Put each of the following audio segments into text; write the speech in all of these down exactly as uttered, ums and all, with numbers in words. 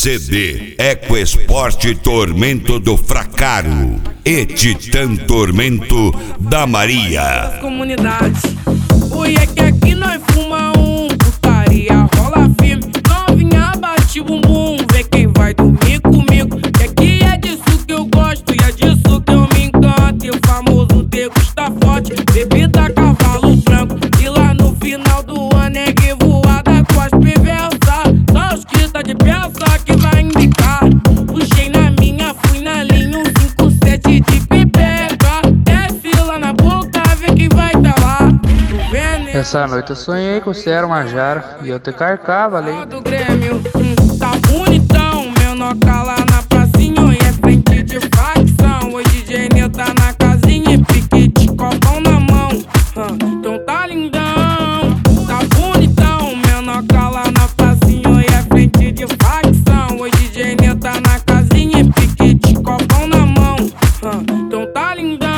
C D EcoSport Tormento do Fracaro e Titã Tormento da Maria. Comunidade, oi, é que aqui nós fuma um, putaria rola firme. Novinha bate bumbum, vê quem vai dormir comigo. Que aqui é disso que eu gosto e é disso que eu me encanto. E o famoso degusta forte, bebida cavalo branco. E lá no final do ano é revoada com as perversas. Só os que tá de peça que vai indicar. Puxei na minha, fui na linha, um cinco sete de pipeca. Desce lá na boca, vê quem vai tá lá. Essa noite eu sonhei que você era uma jara e eu te carcava ali. Do Grêmio, hum, tá bonitão, menor lá na pracinha e é frente de facção. Hoje D J Nil tá na casinha e piquete, copão na mão. Hum, então tá lindão, tá bonitão, menor lá na pracinha e é frente de facção. Hoje D J Nil tá na casinha e piquete, copão na mão. Hum, então tá lindão.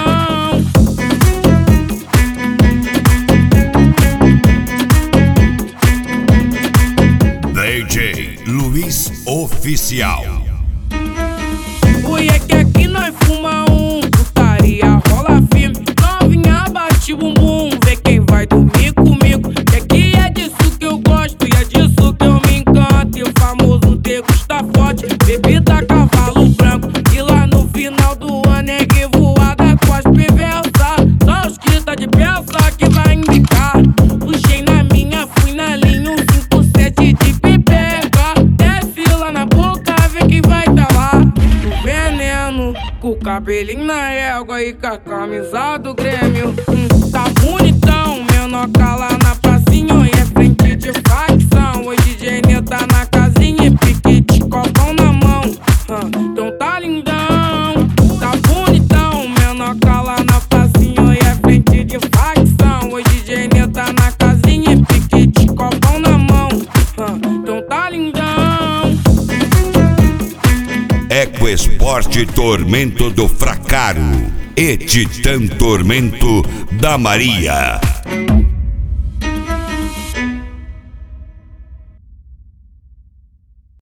D J Luiz Oficial. Oi, é que aqui nós fuma um, putaria rola firme. Novinha bate bumbum, vê quem vai dormir comigo. Que aqui é disso que eu gosto e é disso que eu me encanto. E o famoso degusta forte, bebida cavalo branco. E lá no final do ano é revoada com as perversas. Só os que tá de peça que vai indicar. Puxei na minha, fui na linha, um cinco sete de pipeca. Desce lá na boca, vê quem vai tá lá. O veneno, com o cabelinho na égua e com a camisa do Grêmio. Hum, tá bonitão, menor lá na pracinha e é frente de facção. Hoje D J Nil tá na casinha e piquete, copão na mão. Hum, então tá lindão, tá bonitão, menor lá na pracinha e é frente de facção. Hoje D J Nil tá na casinha e piquete, copão na mão. Hum, então tá lindão. EcoSport Tormento do Fracaro e Titã Tormento da Maria.